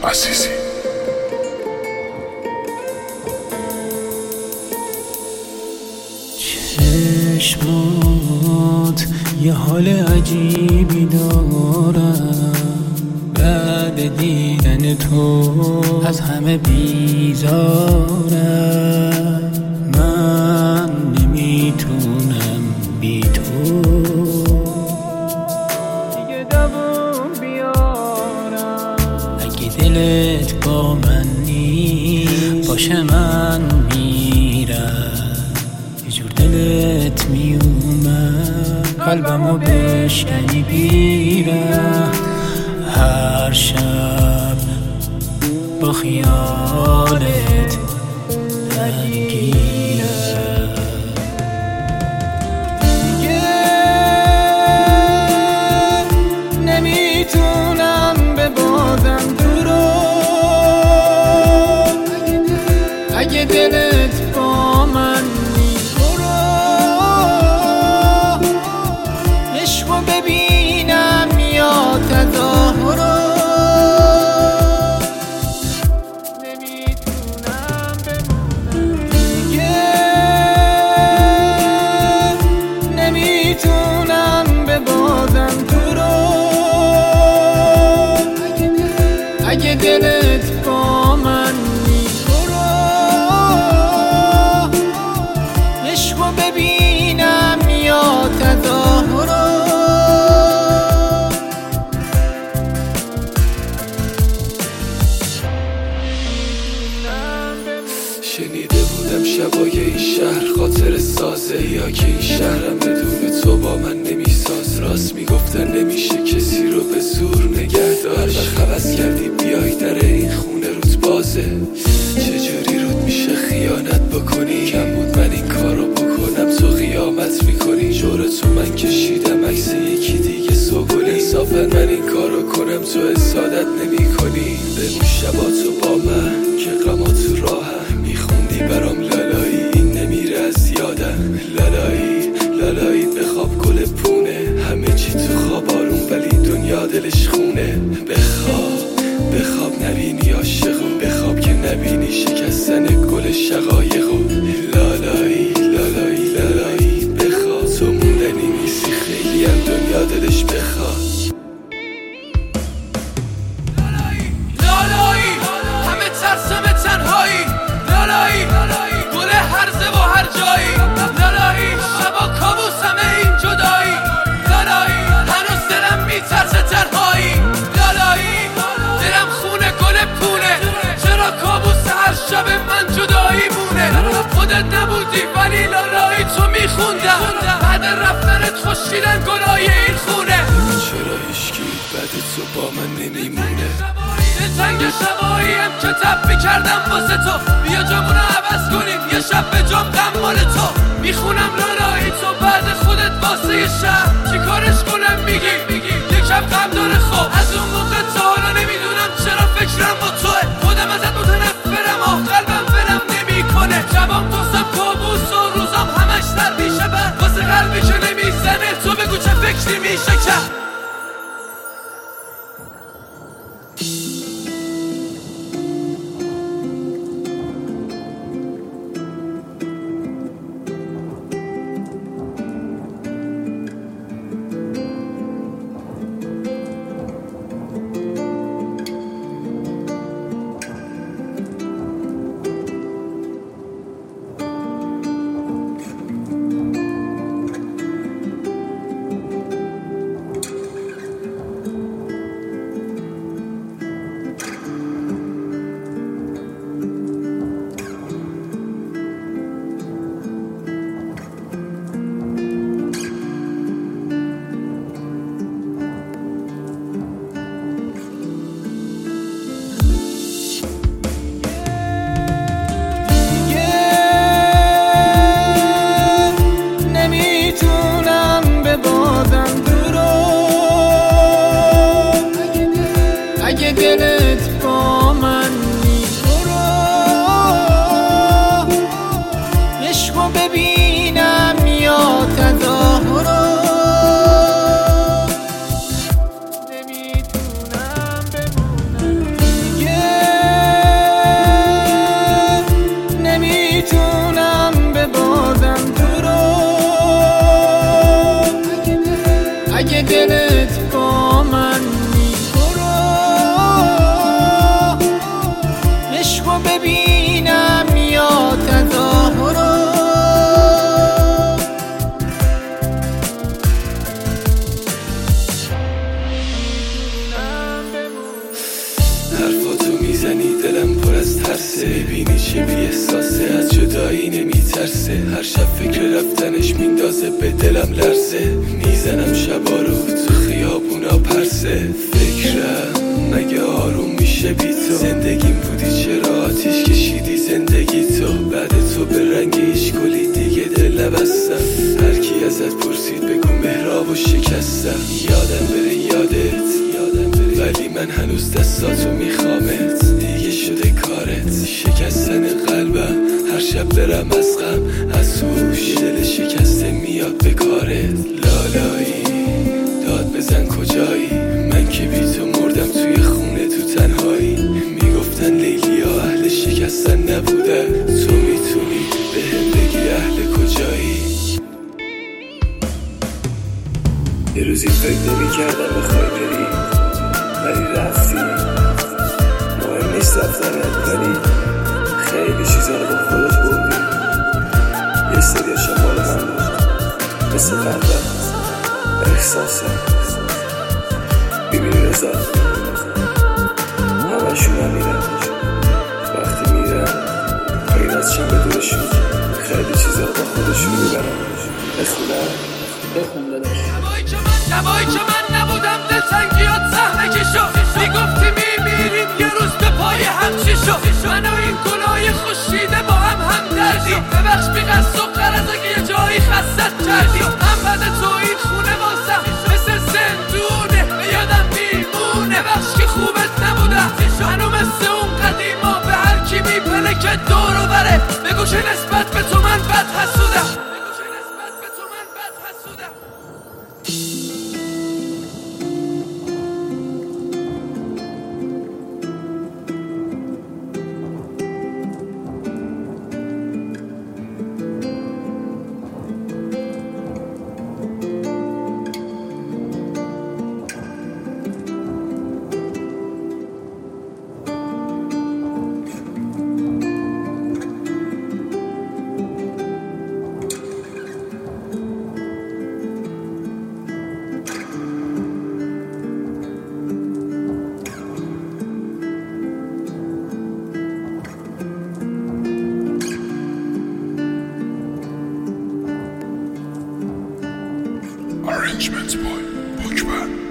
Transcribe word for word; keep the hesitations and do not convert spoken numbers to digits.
عزیزی. چشمات یه حال عجیبی دارم، بعد دیدن تو از همه بیزارم. من نمیتونم بی تو دیگه دووم بیارم. اگه دلت با من نیست باشه من میرم، یه جور دلت میومد قلبمو بشکنی بیرم. هر شب با خیالت درگیرم. دیگه نمیتونم ببازم تو رو، اگه دلت با من نیست برو. عشقو ببینم یا تظاهرو، نمیتونم بمونم. دیگه نمیتونم ببازم تو رو، اگه دلت با من نیست برو. عشقو ببینم یا تظاهرو. شنیده بودم شبای این شهر خاطر سازه، یا که این شهرم بدون تو با من نمیساز. راست میگفتن نمیشه کسی رو به زور نگه داشت. وقت عوض کردی بیای در این خونه روت بازه. چجوری رود میشه خیانت بکنی؟ کم بود من این کارو بکنم تو قیامت میکنی. جورتو من کشیدم عکس یکی دیگه سوگلی. انصافا من این کارو کنم تو حسادت نمی کنی. بمون شباتو با من که غماتو راهم میخوندی برام لالایی. این نمیره از یادم لالایی لالایی. بخواب گل پونه همه چی تو خواب آروم ولی دنیا دلش خونه. بخواب بخواب نبینی عاشقو، بخواب که نبینی شکستن گل شقایقو. لالایی لالایی لالایی بخواب تو موندنی نیستی خیلی هم دنیا دلش بخواب. لالایی همه ترسم تنهایی. لالایی گل هرزه و هر جایی. لالایی شبا کابوس همه این جدایی. لالایی هنوز دلم میترسه تنهایی. لالایی دلم خونه گل پونه. چرا کابوس هر شب من جدایی مونه؟ خودت نبودی ولی لالایی تو میخوندم. بعد رفتنت خوشیدن گلای این خونه. چرا هیچکی بعد تو با من نمیمونه؟ تنگ شباییم که تب میکردم واسه تو. بیا جامونو عوض کنیم یه شب به جام غم مال تو. میخونم لالایی تو بعد خودت واسه یه شب. چی کارش کنم میگی یکم غم داره خوب. از اون موقع تا حالا نمیدونم چرا فکرم با توه. خودم ازت متنفرم آه قلبم ولم نمیکنه. شبام دوستم کابوس و روزام همش در میشه بر. واسه قلبی که نمیزنه تو بگو چه فکری میشه کرد. تازه به دلم لرزه، میزنم شبا رو تو خیابونا پرسه. فکرم مگه آروم میشه بی تو؟ زندگیم بودی چرا آتیش کشیدی زندگی تو؟ بعد تو به رنگ اشکالی دیگه دل نبستم. هر کی ازت پرسید بگو مهرابو شکستم. یادم بره یادت یادم بره، ولی من هنوز دستاتو میخوامت. دیگه شده کارت شکستن قلبم، هر شب برم از غم از هوش. دل شکسته میاد به کارت. لالایی داد بزن کجایی؟ من که بی تو مردم توی خونه تو تنهایی. میگفتن لیلی ها اهل شکستن نبودن، تو میتونی به هم بگی اهل کجایی؟ یه روزی فکر نمی کردم بخوای بری ولی رفتی. مهم نیست رفتنت ولی خیلی چیزا رو با خودت بردی. یه سری شمال من بود مثل قلبم احساسم. ببینی رضا همشون هم میرن، وقتی میرن غیر از چند دورشون خیلی چیزا رو با خودشون میبرن. بخونم بخون داداش. نبایی که من نبایی که من نبودم دلتنگیات زهره کشو. میگفتی میمیریم یه روز به پای هم چی شو؟ من و این گناه خوشیده با هم هم دردی. ببخش بی قصد و غرض اگه یه جایی خستت کردی. من بعد تو این خونه واسم مثل زندونه به یادم میمونه. بخش که خوبت نبودم منو مثل اون قدیما به هر کی میپله که دور و بره بگو که نسبت به تو من بد حسودم. بگو که نسبت به تو من بد حسودم. Arrangements by Bookman.